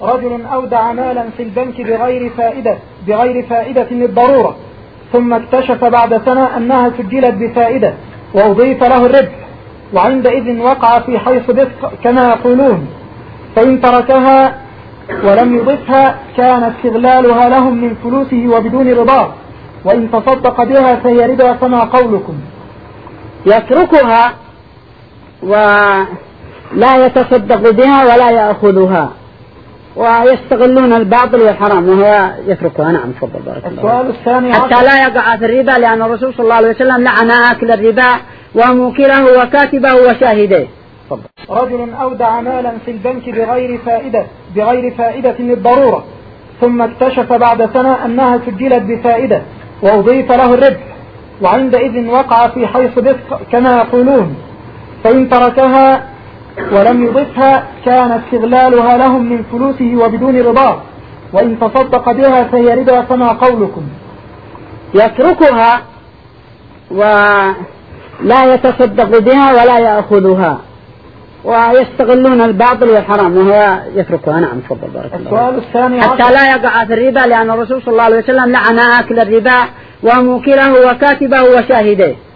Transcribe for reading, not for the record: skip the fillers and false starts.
رجل أودع مالا في البنك بغير فائدة للضرورة، ثم اكتشف بعد سنة أنها سجلت بفائدة وأضيف له الربح، وعندئذ وقع في حيص دفق كما يقولون، فإن تركها ولم يضفها كان استغلالها لهم من فلوسه وبدون رضاه، وإن تصدق بها فهي ربا فما قولكم؟ يتركها ولا يتصدق بها ولا يأخذها ويستغلون الباطل والحرام وهو يتركها. نعم تفضل بارك الله. السؤال الثاني حتى لا يقع في الربا، لأن الرسول صلى الله عليه وسلم لعن آكل الربا وموكله وكاتبه وشاهديه. رجل أودع مالا في البنك بغير فائدة للضرورة، ثم اكتشف بعد سنة أنها سجلت بفائدة وأضيف له الربح، وعندئذ وقع في حيص دفق كما يقولون، فإن تركها ولم يضفها كان استغلالها لهم من فلوسه وبدون رضاه، وإن تصدق بها فهي ربا فما قولكم؟ يتركها ولا يتصدق بها ولا يأخذها ويستغلون الباطل والحرام وهو يتركها. نعم تفضل بارك الله. السؤال الثاني حتى لا يقع في الربا، لأن الرسول صلى الله عليه وسلم لعن آكل الربا وموكله وكاتبه وشاهديه.